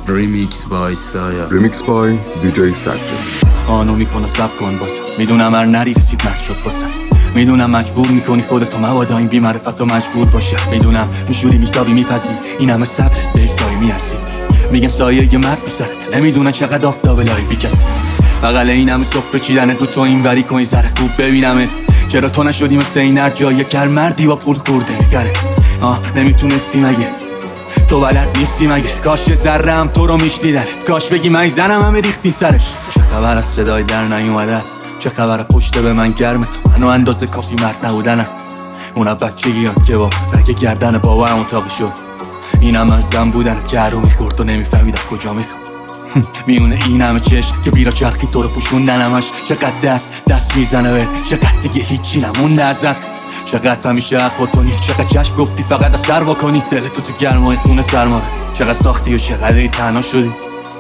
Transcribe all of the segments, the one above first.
ریمیکس بای سایه، ریمیکس بای دیجی سجاد. خانو میکنه سب کن باسم، میدونم هر نری رسید مرد شد باسم، میدونم مجبور میکنی خودتو مبادا این بی‌معرفتو مجبور باشه، میدونم میشوری میسابی میپذی این همه صبر به سایه میارزی، میگن سایه یه مرد تو سرت، نمیدونن چقدر آفتاب لای بی کسی، بغل این همه سفره چیدن تو این وری کن ذره خوب ببینمه، چرا تو نشدی مثل این هر جایی کر مردی با پول خورده میگره، نمیتونستی مگه تو بلد نیستی مگه، کاش ذره هم تو رو میشنیدن، کاش بگی من زنم همه ریختی سرش، چه خبر از صدای در نیومدن، چه خبر پشت به من گرم تو منو اندازه کافی مرد نبودنم، اون بچگی یاد که با رگ گردن بابا هم اتاقی شد، اینم از زن بودن که هر رو میخورد و نمیفهمیدم کجا میخوام، میونه این همه چشم که بیرا چرخی تو رو پوشوندن همش، چقدر دست میزنه به چقدر دیگه هیچی نمونده ازت، چقدر همیشه حق بکنی، چقدر چشم گفتی فقط از سر واکنی، دلتو تو گرمای خونه سرماره، چقدر ساختی و چقدر ای تنها شدی،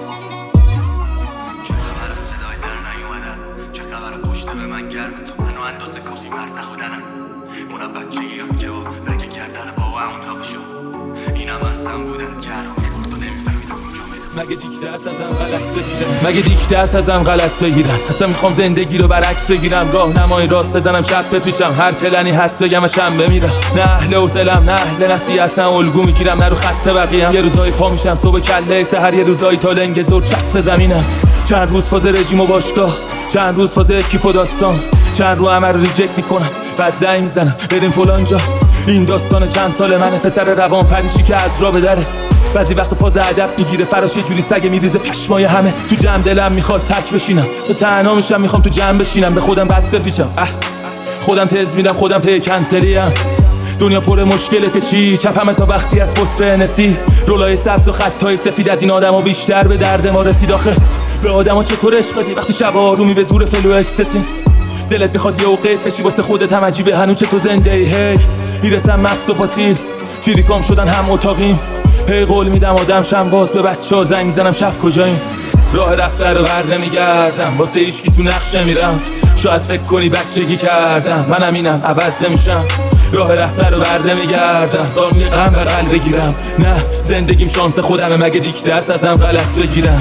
چه خبر از صدای در نیومدن، چه خبر پشت به من گرم تو منو اندازه کافی مرد نبودنم، اونم بچگی یاد که با رگ گردن بابا هم اتاقی شد، اینم از زن بودن که هر رو میخورد و نمیفهمیدم کجا میخوام، مگه دیکته است ازم غلط بگیرم، مگه دیکته است ازم غلط بگیرم، اصلا میخوام زندگی رو برعکس بگیرم، راه نمای راست بزنم شب بپیشم، هر پلنی هست بگم و شنبه میرم، نه اهل حوصله‌ام نه اهل نصیحت، نه الگو میگیرم نه رو خط بقیه‌ام، یه روزای پا میشم صبح کله سحر، یه روزای تا لنگ زور چسب زمینم، چند روز فاز رژیم و باشگاه، چند روز فاز اکیپ و داستان، چند رو همه رو ریجکت میکنم، بعد زنگ میزنم بریم فلان جا، این داستان چند سال منه، پسر روان پریشی که از راه بدره، بعضی وقت فاز ادب میگیره فراش، یه جوری سگ میریزه پشمای همه، تو جمع دلم میخواد تک بشینم، تو تنها میشم میخوام تو جمع بشینم، به خودم بد سفیچم، خودم تز میدم خودم پی کنسلیم، دنیا پر مشکلته چی، چپمه تا وقتی از بطره نسی، رولای سبز و خطای سفید از این آدما بیشتر به درد ما رسید، آخه به آدما چطور عشق بدی وقتی شب آرومی به زور فلو اکستین، دلت میخواد یه اوقات بشی واسه خودت هم عجیبه هنوز تو زنده ای، هی میرسم مست و پاتیل فیلیکام شدن هم اتاقیم، هی قول میدم آدم شم باز به بچه‌ها زنگ میزنم شب کجاییم، راه رفته رو بر نمیگردم واسه هیچکی تو نقشه میرم، شاید فکر کنی بچگی کردم منم اینم عوض نمیشم، راه رفته رو بر نمیگردم زانوی غم بغل بگیرم، نه زندگیم شانس خودمه، مگه دیکته است ازم غلط بگیرم،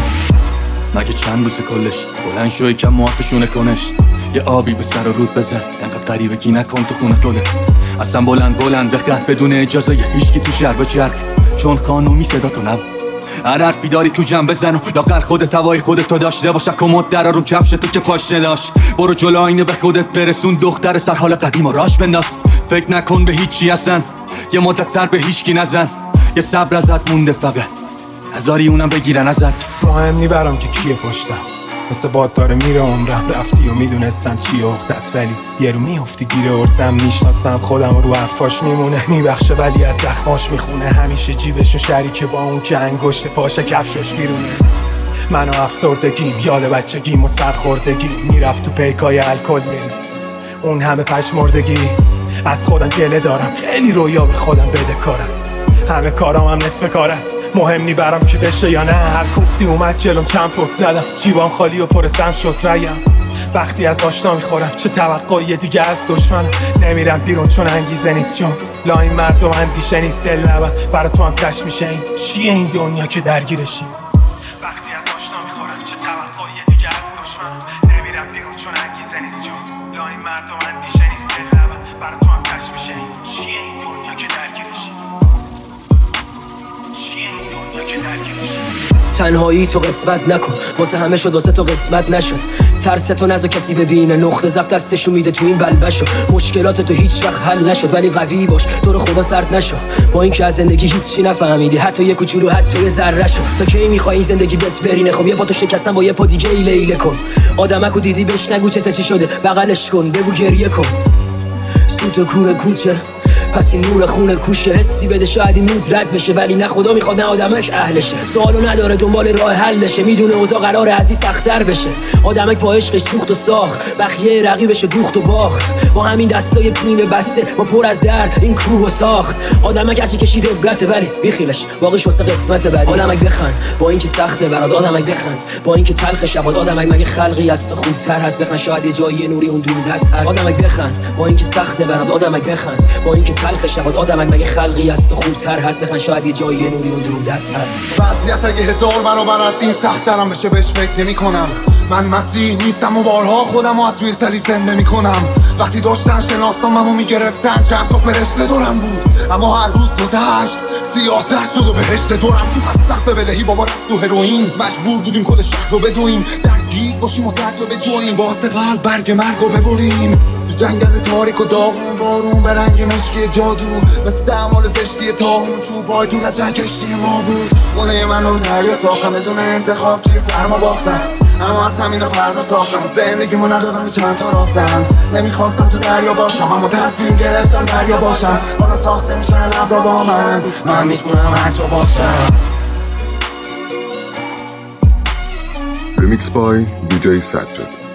مگه چند روز کلش بلند شو یکم معافشونه کنش، یه آبی به سر و رود بزن، انقدر غریبگی نکن تو خونه توله، اصلا بلند بخند بدون اجازه هیچکی تو شهر بچرخ، چون خانومی صدا تو نبود، هر حرفی داری تو جمع بزن و لاغر خودت هوای خودتو داشته باشه، کمد در رو کفشتو که پاش نداشت، برو جلو آینه به خودت برسون، دختر سر حال قدیم و راش بنداز، فکر نکن به هیچی اصلا، یه مدت سر به هیچکی نزن، یه صبر ازت مونده فقط هزاری اونم بگیرن ازت، مهم نی برام که کیه پشتم، مثل باد داره میره عمرم، رفتی و میدونستم چیه عقدت، ولی یه رو میافتی گیره ارزم، میشناسم خودم رو حرفاش میمونه، میبخشه ولی از زخماش میخونه، همیشه جیبشو شریکه با اون که انگشت پاشه کفشش بیرونه، من و افسردگیم یاد بچگیم و سرخوردگی، میرفت تو پیکای الکل بریز اون همه پشمردگی، از خودم گله دارم خیلی رویا به خودم بده کارم، همه کارام هم نصف کار است، مهم نی برام که بشه یا نه، هر کوفتی اومد جلوم چند پک زدم، جیبام خالی و پرسم شد ریم، وقتی از آشنا میخورم چه توقعی دیگه از دشمن، نمیرم بیرون چون انگیزه نیست، چون لاین مردم اندیشه نیست، دل نبن برای تو هم کش میشه، این چیه این دنیا که درگیرشی، وقتی از آشنا میخورم چه توقعی دیگه از دشمن، نمیرم بیرون چون انگیزه نیست، چون لاین مردم اندیشه نیست، دل نبن برای تو هم کش میشه، این چیه این دنیا که درگیرشی، تنهایی تو قسمت نکن، واسه همه شد واسه تو قسمت نشد، ترس تو نذار کسی ببینه، نقطه ضعف دستشو میده تو این بلبشو، مشکلات تو هیچ وقت حل نشد ولی قوی باش، تو رو خدا سرد نشو، با اینکه از زندگی هیچی نفهمیدی، حتی یه کوچولو حتی یه ذره شو، تا کی میخوای زندگی بهت برینه، خب یه پا تو شکستن با یه پا دیگه ایله کن، آدمکو دیدی بهش نگو چه چی شده، بغلش کن بگو گریه کن، سوت و کوره کوچه پس این نور خونه کوشه، حسی بده شاید این مود رد بشه، ولی نه خدا میخواد نه آدمک اهلشه، سوالو نداره دنبال راه حلشه، میدونه اوضاع قراره از این سخت‌تر بشه، آدمک با عشقش سوخت و ساخت، بخیه رقیبش دوخت و باخت، با همین دستای پینه بسته ما پر از درد این کوه و ساخت، آدمک هرچی کشیده عبرته ولی بیخیلش واقعش واسه قسمت بعد، آدمک بخند با اینکه سخته برات، آدمک بخند با اینکه تلخ شبات، آدمک مگه خلقی از تو خوبتر هست، بخند شاید یه جایی نوری اون دور هست، آدمک بخند با اینکه سخته برات، آدمک بخند با اینکه تلخ شود آدمک مگه خلقی است و خوبتر هست بخن شاید یه جایی نوری اون دور دست هست. وضعیت اگه 1000 برابر از این سخت‌ترم بشه بهش فکر نمی کنم. من مسیح نیستم و بارها خودم از روی صلیب زنده می کنم. وقتی داشتن شناسنامه‌مو میگرفتن چند تا فرشته دورم بود، اما هر روز گذشت سیاه‌تر شد و بهشت دورم تو سقف بلهی بابا رفت تو هروئین. مجبور بودیم کل شهر رو بدویم، درگیر باشیم و درد رو بجویم، واسه قلب برگ مرگ رو ببریم. تو جنگل تاریک و داغون بارون به رنگ مشکی جادو، مثل دمال زشتی تاهون چوبای دور از جنگ کشتی ما بود. خونه من رو دریا ساختم بدون انتخاب توی سرما باختم، اما از همین فردا ساختم زندگیمو ندادم به چند تا راستم. نمیخواستم تو دریا باشم اما تصمیم گرفتم دریا باشم. حالا ساخته میشن لب را با من میتونم هرچا باشم. Remix by DJ Sajjad.